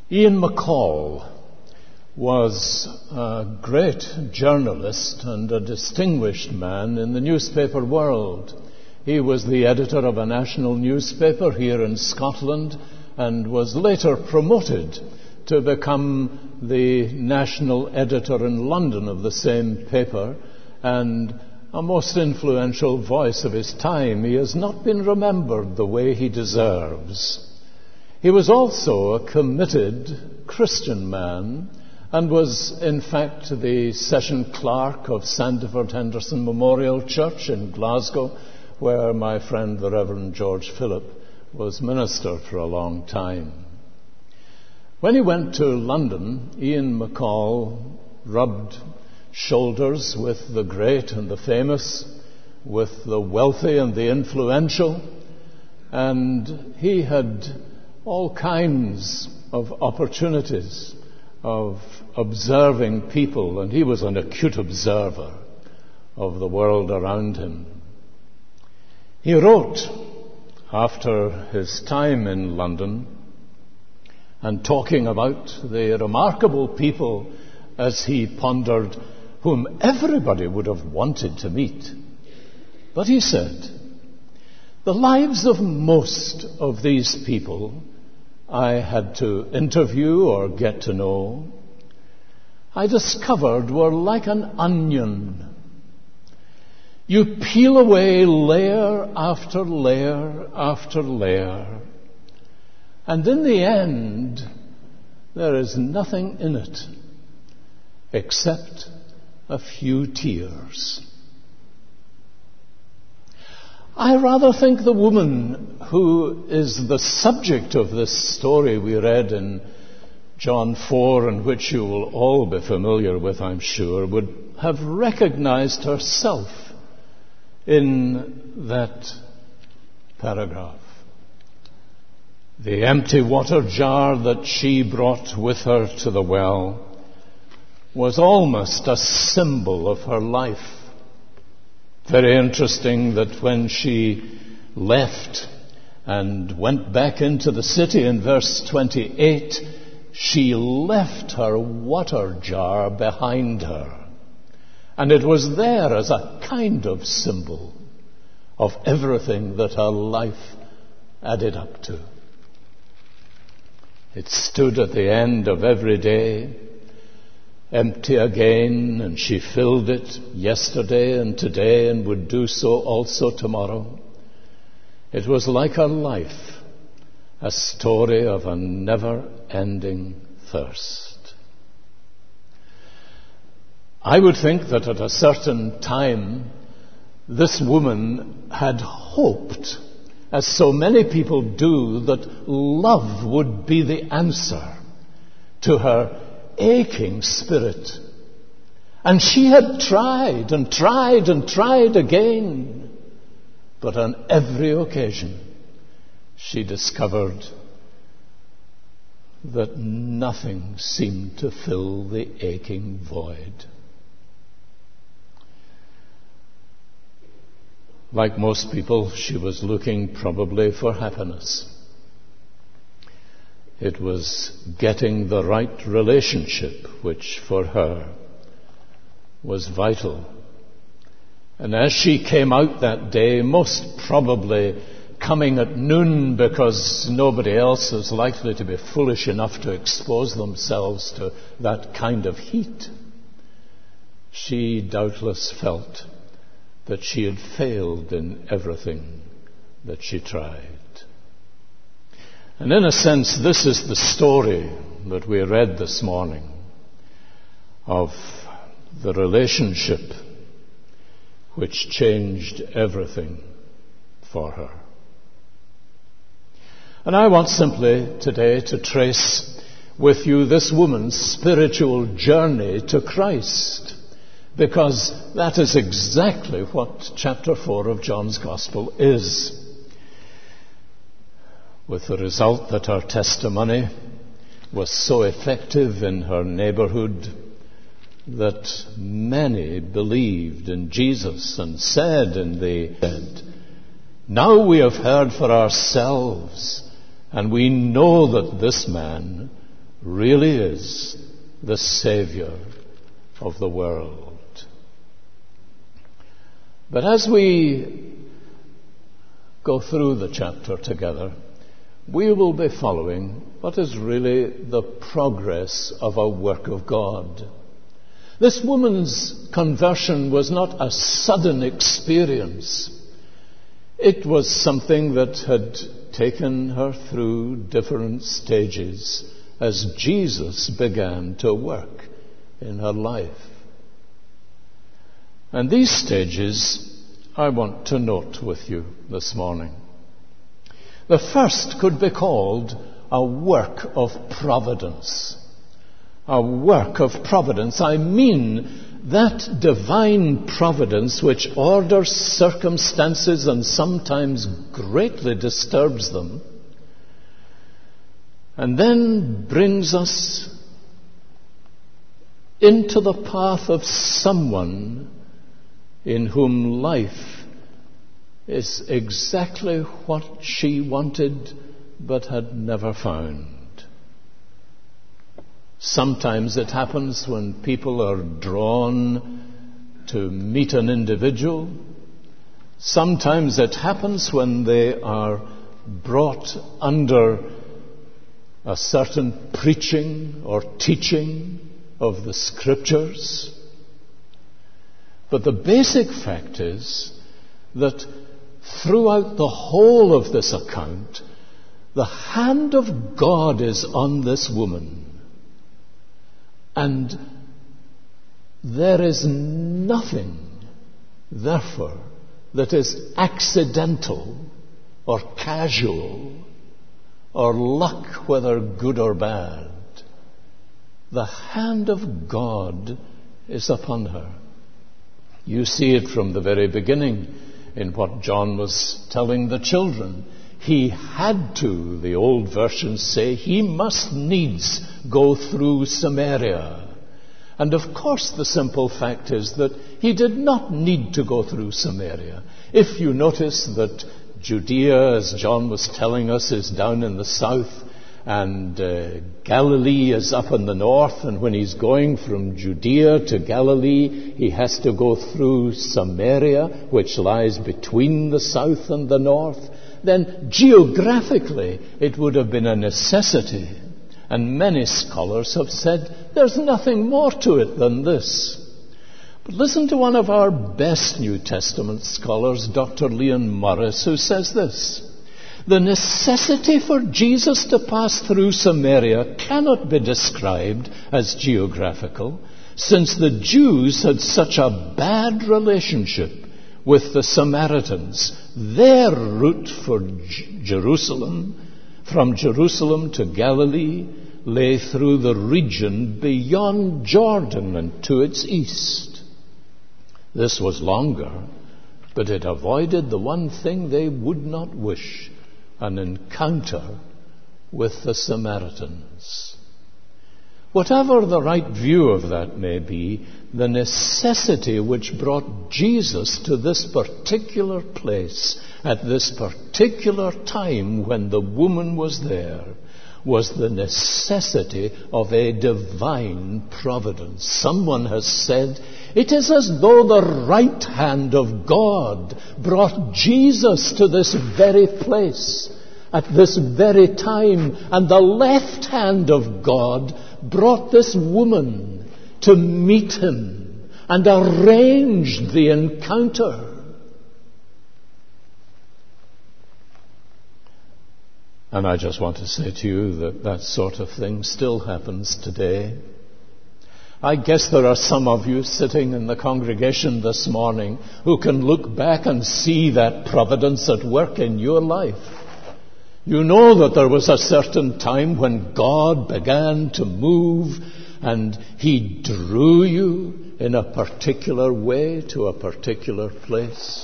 Ian McCall was a great journalist and a distinguished man in the newspaper world. He was the editor of a national newspaper here in Scotland and was later promoted to become the national editor in London of the same paper and a most influential voice of his time. He has not been remembered the way he deserves. He was also a committed Christian man and was, in fact, the session clerk of Sandiford Henderson Memorial Church in Glasgow, where my friend the Reverend George Phillip was minister for a long time. When he went to London, Ian McCall rubbed shoulders with the great and the famous, with the wealthy and the influential, and he had all kinds of opportunities of observing people, and he was an acute observer of the world around him. He wrote, after his time in London, and talking about the remarkable people as he pondered, whom everybody would have wanted to meet. But he said, the lives of most of these people I had to interview or get to know, I discovered were like an onion. You peel away layer after layer after layer, and in the end, there is nothing in it except a few tears. I rather think the woman who is the subject of this story we read in John 4, and which you will all be familiar with, I'm sure, would have recognized herself in that paragraph. The empty water jar that she brought with her to the well was almost a symbol of her life. Very interesting that when she left and went back into the city in verse 28, she left her water jar behind her. And it was there as a kind of symbol of everything that her life added up to. It stood at the end of every day, empty again, and she filled it yesterday and today and would do so also tomorrow. It was like her life, a story of a never-ending thirst. I would think that at a certain time, this woman had hoped, as so many people do, that love would be the answer to her aching spirit. And she had tried and tried and tried again, but on every occasion she discovered that nothing seemed to fill the aching void. Like most people, she was looking probably for happiness. It was getting the right relationship, which for her was vital. And as she came out that day, most probably coming at noon because nobody else is likely to be foolish enough to expose themselves to that kind of heat, she doubtless felt that she had failed in everything that she tried. And in a sense, this is the story that we read this morning of the relationship which changed everything for her. And I want simply today to trace with you this woman's spiritual journey to Christ, because that is exactly what chapter 4 of John's Gospel is. With the result that her testimony was so effective in her neighborhood that many believed in Jesus and said in the end, "Now we have heard for ourselves, and we know that this man really is the Savior of the world. But as we go through the chapter together, we will be following what is really the progress of a work of God. This woman's conversion was not a sudden experience. It was something that had taken her through different stages as Jesus began to work in her life. And these stages I want to note with you this morning. The first could be called a work of providence. A work of providence. I mean that divine providence which orders circumstances and sometimes greatly disturbs them, and then brings us into the path of someone in whom life is exactly what she wanted but had never found. Sometimes it happens when people are drawn to meet an individual. Sometimes it happens when they are brought under a certain preaching or teaching of the Scriptures. But the basic fact is that throughout the whole of this account, the hand of God is on this woman. And there is nothing, therefore, that is accidental or casual or luck, whether good or bad. The hand of God is upon her. You see it from the very beginning in what John was telling the children. He had to, the old versions say, he must needs go through Samaria. And of course the simple fact is that he did not need to go through Samaria. If you notice that Judea, as John was telling us, is down in the south, and Galilee is up in the north, and when he's going from Judea to Galilee, he has to go through Samaria, which lies between the south and the north, then geographically it would have been a necessity. And many scholars have said there's nothing more to it than this. But listen to one of our best New Testament scholars, Dr. Leon Morris, who says this: the necessity for Jesus to pass through Samaria cannot be described as geographical, since the Jews had such a bad relationship with the Samaritans. Their route for Jerusalem, from Jerusalem to Galilee, lay through the region beyond Jordan and to its east. This was longer, but it avoided the one thing they would not wish: an encounter with the Samaritans. Whatever the right view of that may be, the necessity which brought Jesus to this particular place at this particular time when the woman was there was the necessity of a divine providence. Someone has said, it is as though the right hand of God brought Jesus to this very place at this very time, and the left hand of God brought this woman to meet him and arranged the encounter. And I just want to say to you that that sort of thing still happens today. I guess there are some of you sitting in the congregation this morning who can look back and see that providence at work in your life. You know that there was a certain time when God began to move and he drew you in a particular way to a particular place.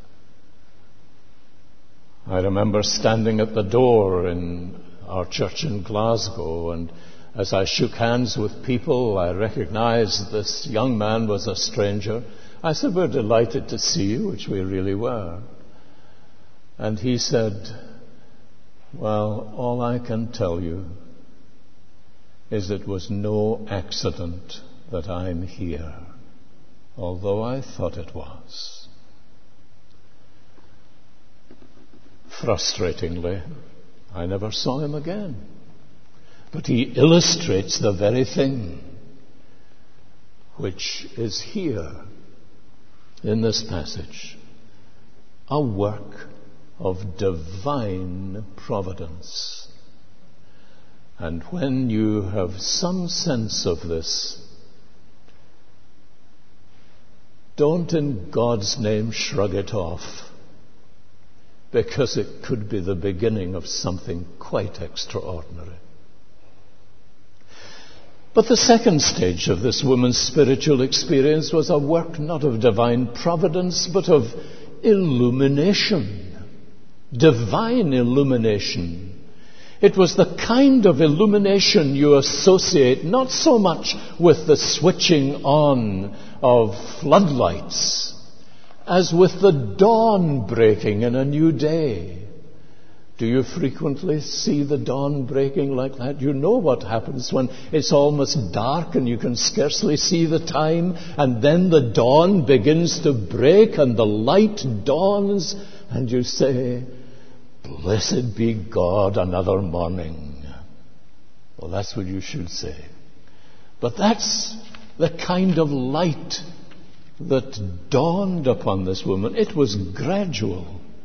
I remember standing at the door in our church in Glasgow, and as I shook hands with people, I recognized this young man was a stranger. I said, we're delighted to see you, which we really were. And he said, well, all I can tell you is it was no accident that I'm here, although I thought it was. Frustratingly, I never saw him again. But he illustrates the very thing which is here in this passage, a work of divine providence. And when you have some sense of this, don't in God's name shrug it off, because it could be the beginning of something quite extraordinary. But the second stage of this woman's spiritual experience was a work not of divine providence, but of illumination. Divine illumination. It was the kind of illumination you associate not so much with the switching on of floodlights as with the dawn breaking in a new day. Do you frequently see the dawn breaking like that? You know what happens when it's almost dark and you can scarcely see the time, and then the dawn begins to break and the light dawns, and you say, "Blessed be God, another morning." Well, that's what you should say. But that's the kind of light that dawned upon this woman. It was gradual.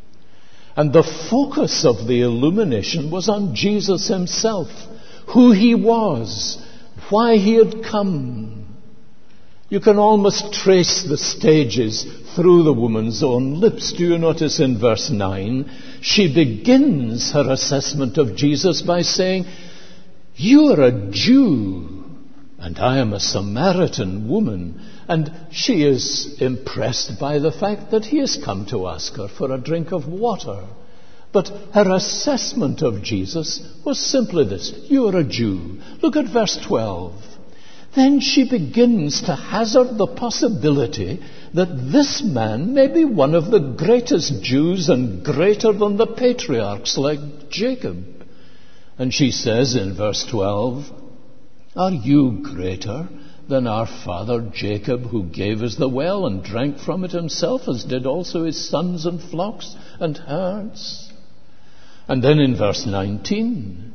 And the focus of the illumination was on Jesus himself, who he was, why he had come. You can almost trace the stages through the woman's own lips. Do you notice in verse 9, she begins her assessment of Jesus by saying, "You are a Jew, and I am a Samaritan woman." And she is impressed by the fact that he has come to ask her for a drink of water. But her assessment of Jesus was simply this: "You are a Jew." Look at verse 12. Then she begins to hazard the possibility that this man may be one of the greatest Jews and greater than the patriarchs like Jacob. And she says in verse 12, "Are you greater than our father Jacob, who gave us the well and drank from it himself, as did also his sons and flocks and herds?" And then in verse 19,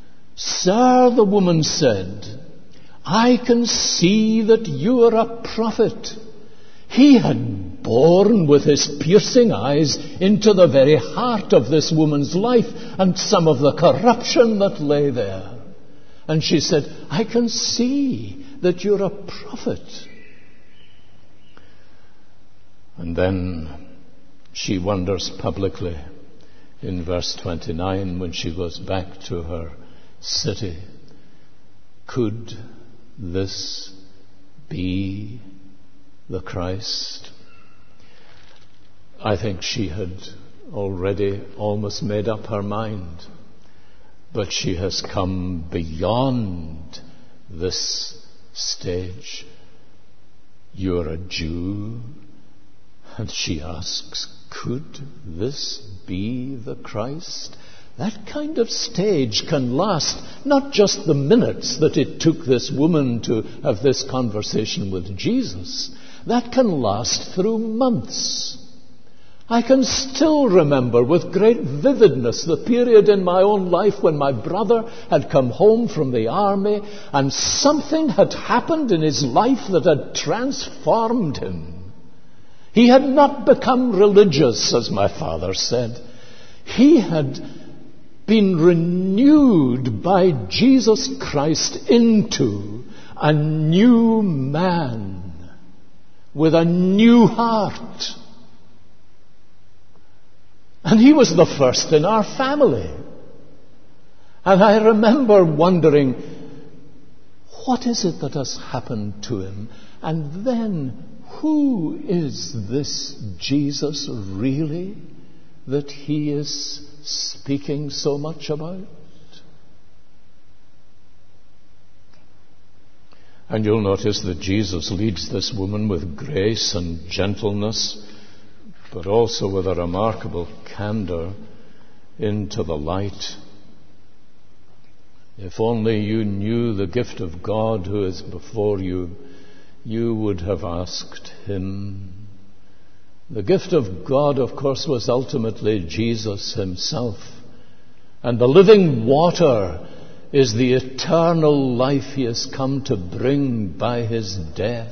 "Sir," the woman said, "I can see that you are a prophet." He had bored with his piercing eyes into the very heart of this woman's life and some of the corruption that lay there. And she said, "I can see that you're a prophet." And then she wonders publicly in verse 29 when she goes back to her city, could this be the Christ? I think she had already almost made up her mind, but she has come beyond this stage. "You're a Jew?" And she asks, could this be the Christ? That kind of stage can last not just the minutes that it took this woman to have this conversation with Jesus. That can last through months. I can still remember with great vividness the period in my own life when my brother had come home from the army and something had happened in his life that had transformed him. He had not become religious, as my father said. He had been renewed by Jesus Christ into a new man with a new heart. And he was the first in our family. And I remember wondering, what is it that has happened to him? And then, who is this Jesus really that he is speaking so much about? And you'll notice that Jesus leads this woman with grace and gentleness, but also with a remarkable candor into the light. If only you knew the gift of God who is before you, you would have asked him. The gift of God, of course, was ultimately Jesus himself. And the living water is the eternal life he has come to bring by his death.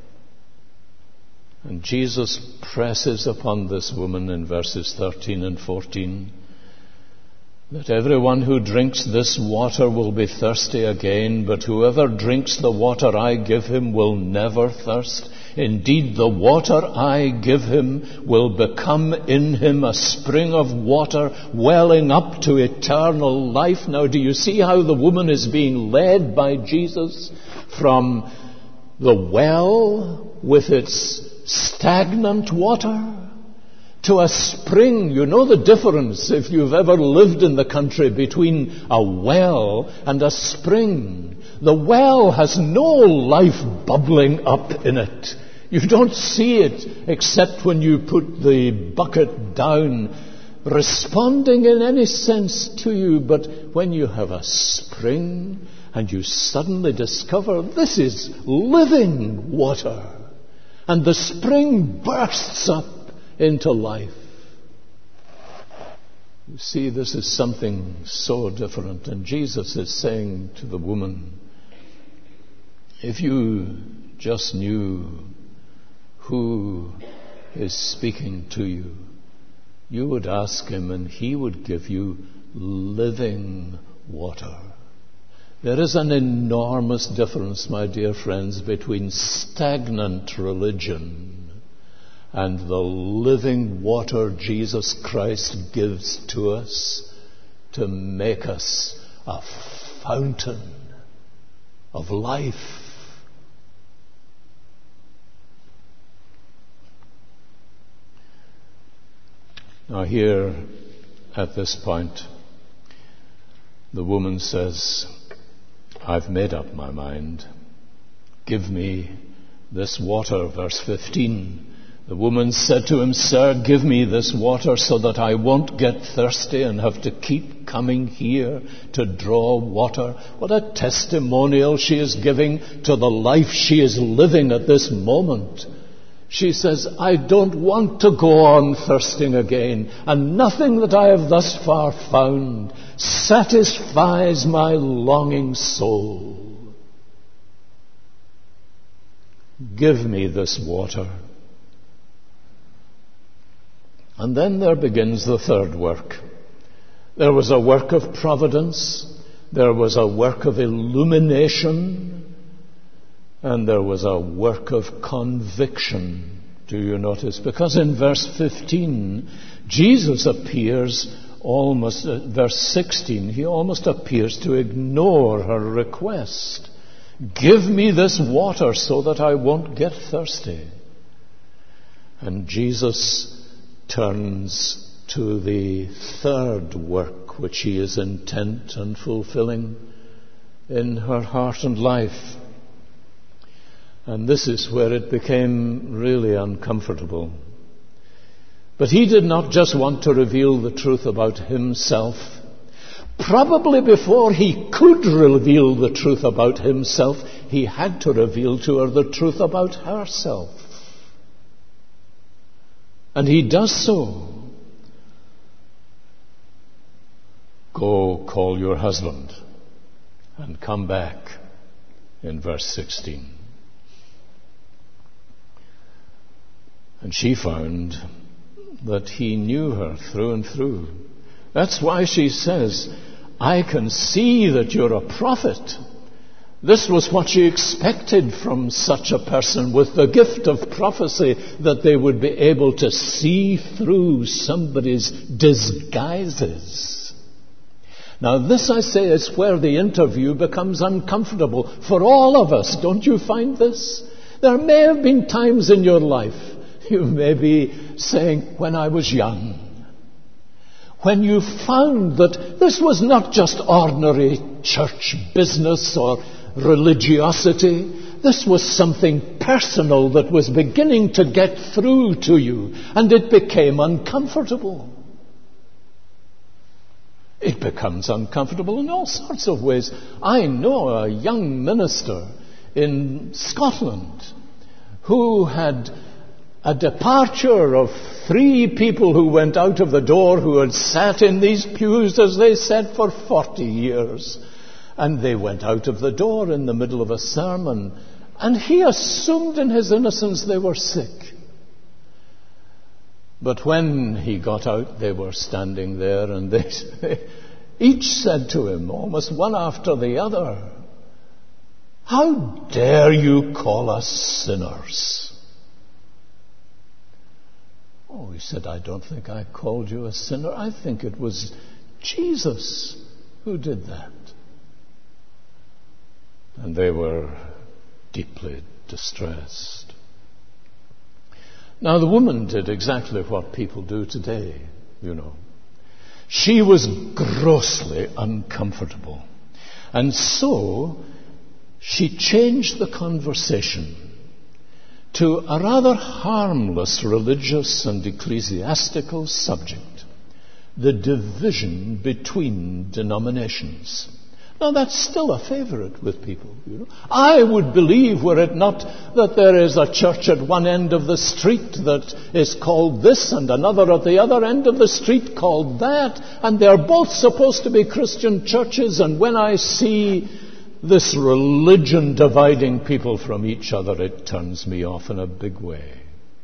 And Jesus presses upon this woman in verses 13 and 14 that everyone who drinks this water will be thirsty again, but whoever drinks the water I give him will never thirst. Indeed, the water I give him will become in him a spring of water welling up to eternal life. Now, do you see how the woman is being led by Jesus from the well with its stagnant water to a spring? You know the difference, if you've ever lived in the country, between a well and a spring. The well has no life bubbling up in it. You don't see it except when you put the bucket down, responding in any sense to you. But when you have a spring and you suddenly discover this is living water, and the spring bursts up into life. You see, this is something so different. And Jesus is saying to the woman, if you just knew who is speaking to you, you would ask him and he would give you living water. There is an enormous difference, my dear friends, between stagnant religion and the living water Jesus Christ gives to us to make us a fountain of life. Now here, at this point, the woman says, I've made up my mind. Give me this water. Verse 15. The woman said to him, Sir, give me this water so that I won't get thirsty and have to keep coming here to draw water. What a testimonial she is giving to the life she is living at this moment. She says, I don't want to go on thirsting again, and nothing that I have thus far found satisfies my longing soul. Give me this water. And then there begins the third work. There was a work of providence, there was a work of illumination, and there was a work of conviction. Do you notice? Because in verse 15, Jesus appears almost, verse 16, he almost appears to ignore her request. Give me this water so that I won't get thirsty. And Jesus turns to the third work which he is intent on fulfilling in her heart and life. And this is where it became really uncomfortable. But he did not just want to reveal the truth about himself. Probably before he could reveal the truth about himself, he had to reveal to her the truth about herself. And he does so. Go call your husband and come back, in verse 16. And she found that he knew her through and through. That's why she says, I can see that you're a prophet. This was what she expected from such a person with the gift of prophecy, that they would be able to see through somebody's disguises. Now this, I say, is where the interview becomes uncomfortable for all of us. Don't you find this? There may have been times in your life, you may be saying, when I was young, when you found that this was not just ordinary church business or religiosity, this was something personal that was beginning to get through to you, and it became uncomfortable. It becomes uncomfortable in all sorts of ways. I know a young minister in Scotland who had a departure of 3 people who went out of the door who had sat in these pews, as they said, for 40 years. And they went out of the door in the middle of a sermon, and he assumed in his innocence they were sick. But when he got out, they were standing there, and they each said to him, almost one after the other, "How dare you call us sinners?" Oh, he said, "I don't think I called you a sinner. I think it was Jesus who did that." And they were deeply distressed. Now, the woman did exactly what people do today, you know. She was grossly uncomfortable. And so she changed the conversation to a rather harmless religious and ecclesiastical subject, the division between denominations. Now, that's still a favorite with people, you know. I would believe, were it not that there is a church at one end of the street that is called this and another at the other end of the street called that, and they're both supposed to be Christian churches, and when I see this religion dividing people from each other, it turns me off in a big way.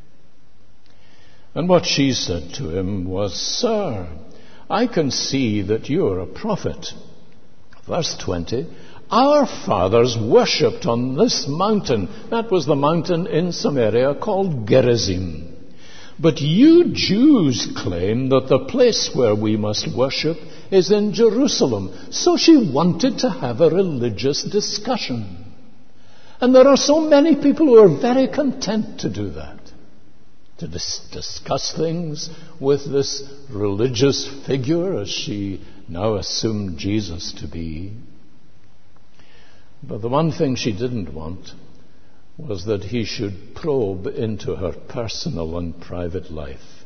And what she said to him was, "Sir, I can see that you're a prophet." Verse 20, "Our fathers worshipped on this mountain." That was the mountain in Samaria called Gerizim. "But you Jews claim that the place where we must worship is in Jerusalem." So she wanted to have a religious discussion. And there are so many people who are very content to do that, to discuss things with this religious figure, as she now assumed Jesus to be. But the one thing she didn't want was that he should probe into her personal and private life.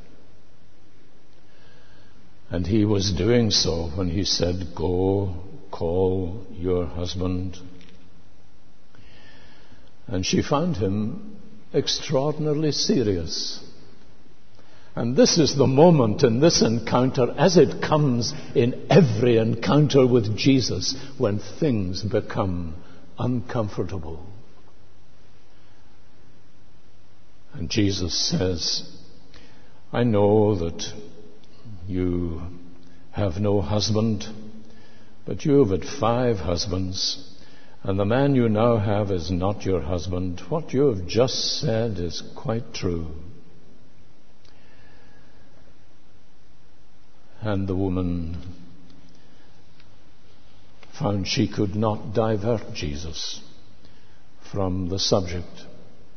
And he was doing so when he said, "Go, call your husband." And she found him extraordinarily serious. And this is the moment in this encounter, as it comes in every encounter with Jesus, when things become uncomfortable. And Jesus says, "I know that you have no husband, but you have had 5 husbands, and the man you now have is not your husband. What you have just said is quite true." And the woman found she could not divert Jesus from the subject.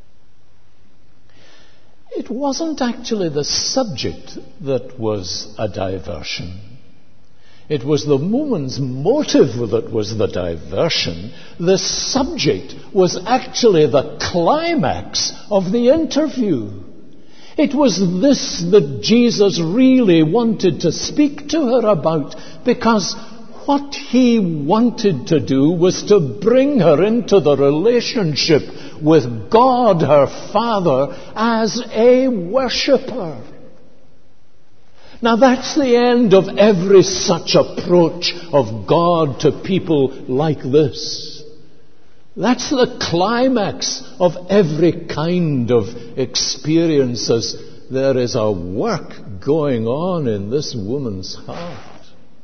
It wasn't actually the subject that was a diversion. It was the woman's motive that was the diversion. The subject was actually the climax of the interview. It was this that Jesus really wanted to speak to her about, because what he wanted to do was to bring her into the relationship with God, her Father, as a worshipper. Now that's the end of every such approach of God to people like this. That's the climax of every kind of experiences. There is a work going on in this woman's heart.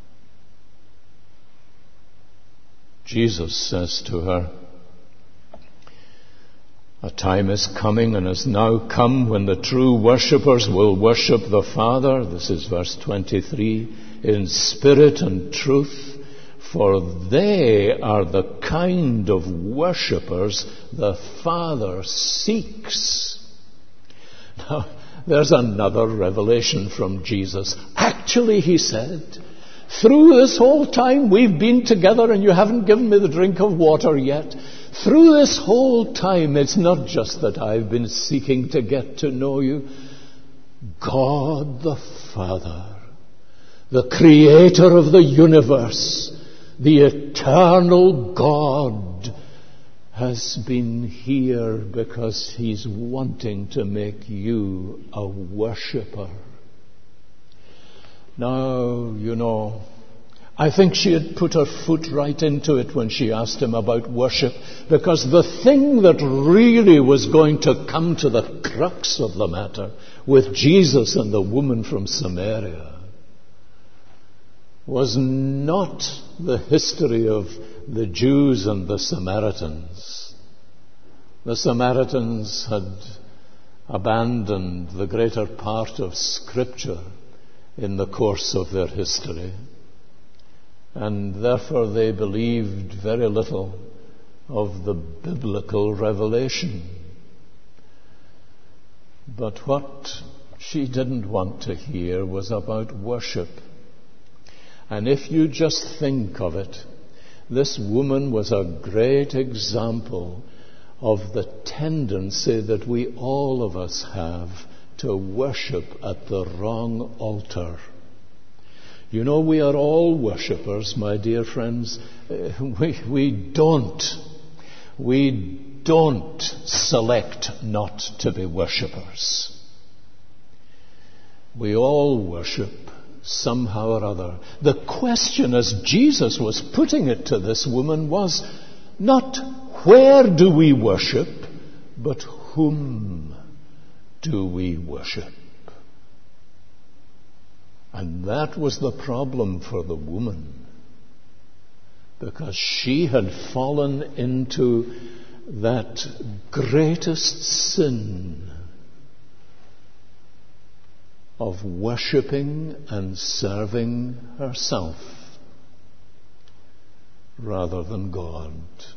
Jesus says to her, "A time is coming and has now come when the true worshippers will worship the Father," this is verse 23, "in spirit and truth, for they are the kind of worshippers the Father seeks." Now, there's another revelation from Jesus. Actually, he said, through this whole time we've been together and you haven't given me the drink of water yet. Through this whole time, it's not just that I've been seeking to get to know you. God the Father, the creator of the universe, the eternal God, has been here because he's wanting to make you a worshipper. Now, you know, I think she had put her foot right into it when she asked him about worship, because the thing that really was going to come to the crux of the matter with Jesus and the woman from Samaria was not the history of the Jews and the Samaritans. The Samaritans had abandoned the greater part of Scripture in the course of their history, and therefore they believed very little of the biblical revelation. But what she didn't want to hear was about worship. And if you just think of it, this woman was a great example of the tendency that we all of us have to worship at the wrong altar. You know, we are all worshippers, my dear friends. We don't select not to be worshippers. We all worship somehow or other. The question, as Jesus was putting it to this woman, was not where do we worship, but whom do we worship? And that was the problem for the woman, because she had fallen into that greatest sin of worshipping and serving herself rather than God.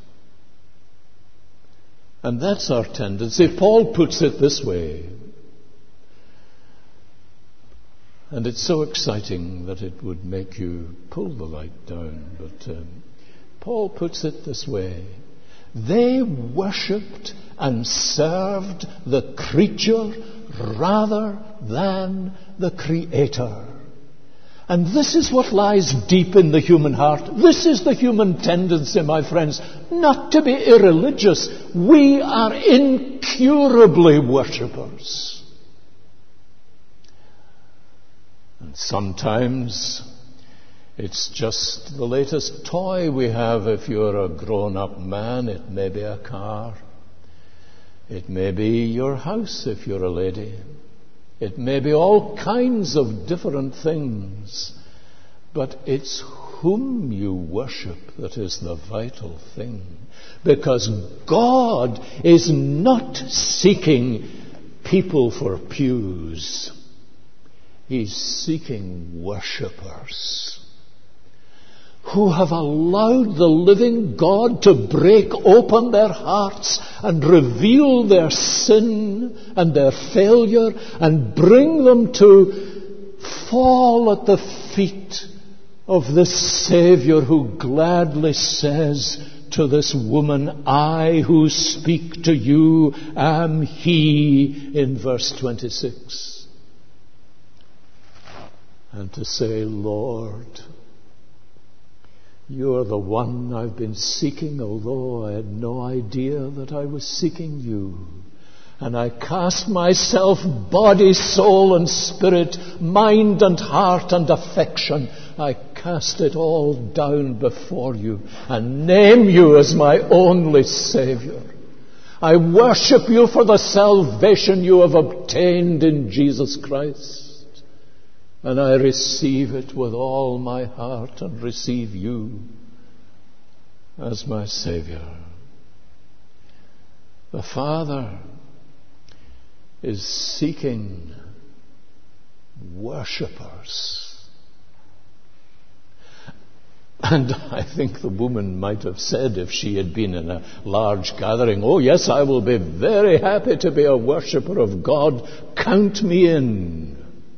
And that's our tendency. Paul puts it this way, and it's so exciting that it would make you pull the light down, but Paul puts it this way: they worshipped and served the creature rather than the Creator. And this is what lies deep in the human heart. This is the human tendency, my friends, not to be irreligious. We are incurably worshippers. And sometimes it's just the latest toy we have. If you're a grown-up man, it may be a car. It may be your house if you're a lady. It may be all kinds of different things. But it's whom you worship that is the vital thing. Because God is not seeking people for pews. He's seeking worshippers who have allowed the living God to break open their hearts and reveal their sin and their failure and bring them to fall at the feet of this Savior who gladly says to this woman, I who speak to you am He, in verse 26. And to say, Lord, you're the one I've been seeking, although I had no idea that I was seeking you. And I cast myself, body, soul, and spirit, mind and heart and affection, I cast it all down before you and name you as my only Savior. I worship you for the salvation you have obtained in Jesus Christ. And I receive it with all my heart and receive you as my Savior. The Father is seeking worshippers. And I think the woman might have said, if she had been in a large gathering, oh yes, I will be very happy to be a worshipper of God. Count me in.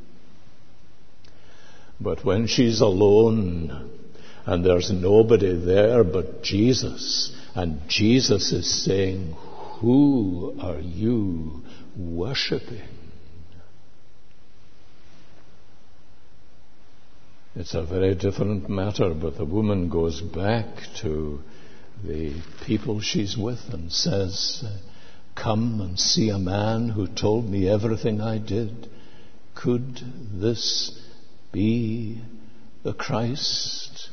But when she's alone and there's nobody there but Jesus, and Jesus is saying, who are you worshipping? It's a very different matter, but the woman goes back to the people she's with and says, "Come and see a man who told me everything I did. Could this be the Christ?"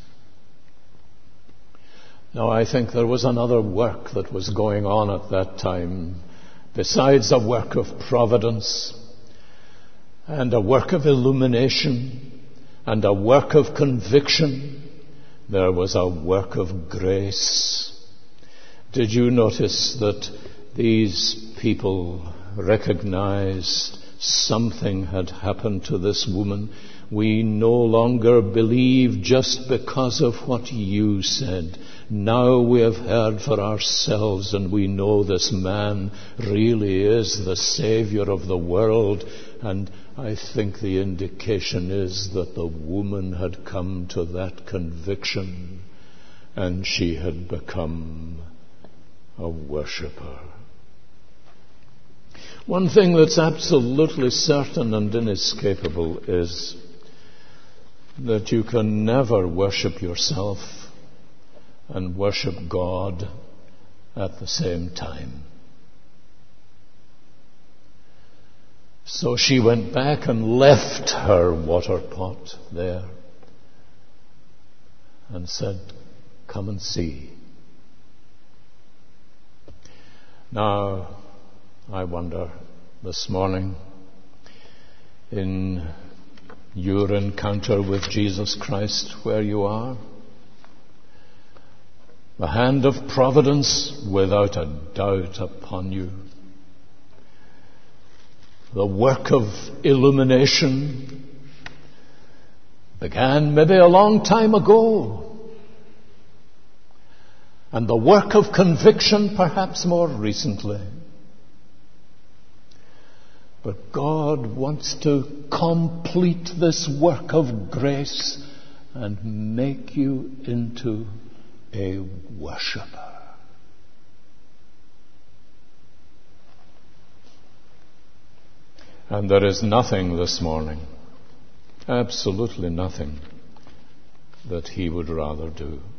Now, I think there was another work that was going on at that time, besides a work of providence and a work of illumination and a work of conviction. There was a work of grace. Did you notice that these people recognized something had happened to this woman? We no longer believe just because of what you said. Now we have heard for ourselves, and we know this man really is the Savior of the world. And I think the indication is that the woman had come to that conviction, and she had become a worshipper. One thing that's absolutely certain and inescapable is that you can never worship yourself and worship God at the same time. So she went back and left her water pot there and said, "Come and see." Now, I wonder this morning, in your encounter with Jesus Christ, where you are, the hand of providence without a doubt upon you. The work of illumination began maybe a long time ago, and the work of conviction perhaps more recently. But God wants to complete this work of grace and make you into a worshipper. And there is nothing this morning, absolutely nothing, that He would rather do.